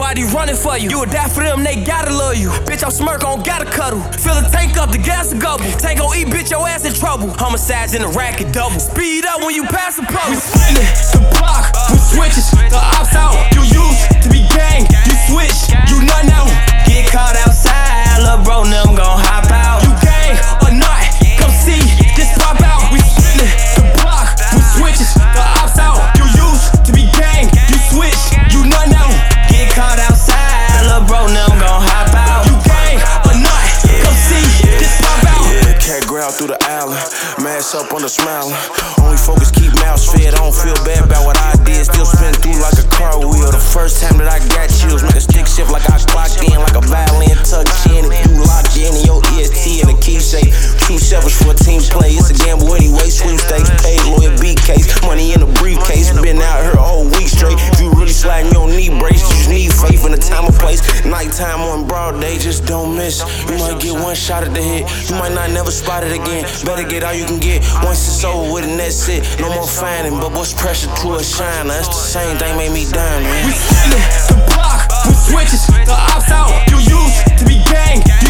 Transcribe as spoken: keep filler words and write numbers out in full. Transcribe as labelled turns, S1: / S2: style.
S1: everybody running for you. You would die for them, they gotta love you. Bitch, I'm smirk on, gotta cuddle. Fill the tank up, the gas a gobble. Tank gon' eat, bitch, your ass in trouble. Homicides in the racket double. Speed up when you pass the pole. We spinning the block with switches. The ops out. You used to be gang. You switch. You nut now. Get caught outside. Lil' bro, them gon' hop out. You gang or not? Come see this pop out. We spinning the block with switches. The ops out. You used to be gang. You switch. You nut now. Get caught outside. Lil' bro, them gon' hop out. You gang or not? Come see this pop out.
S2: Yeah, cat growl through the island. Mask up on the smiling. Only focus, keep mouths fed. I don't feel bad about what I did. Still spin through like a car wheel. The first time that I got chills, make a stick shift like I clocked in. Like a violin tucked in. If you lock in in your E S T and a key safe. Two sevens for a team play. It's a gamble anyway. Sweepstakes paid, lawyer B case. Money in a briefcase. Been out here a whole week straight. If you really sliding your knee brace, you just need faith in the time and place. Nighttime on broad day, just don't miss. You might get one shot at the hit. You might not never spot it again. Better get all you can get. Once it's over with and that's it. No more finding, but what's pressure to a shine? That's the same thing made me die, man.
S1: We spinning the block with switches. The ops out. You used to be gang.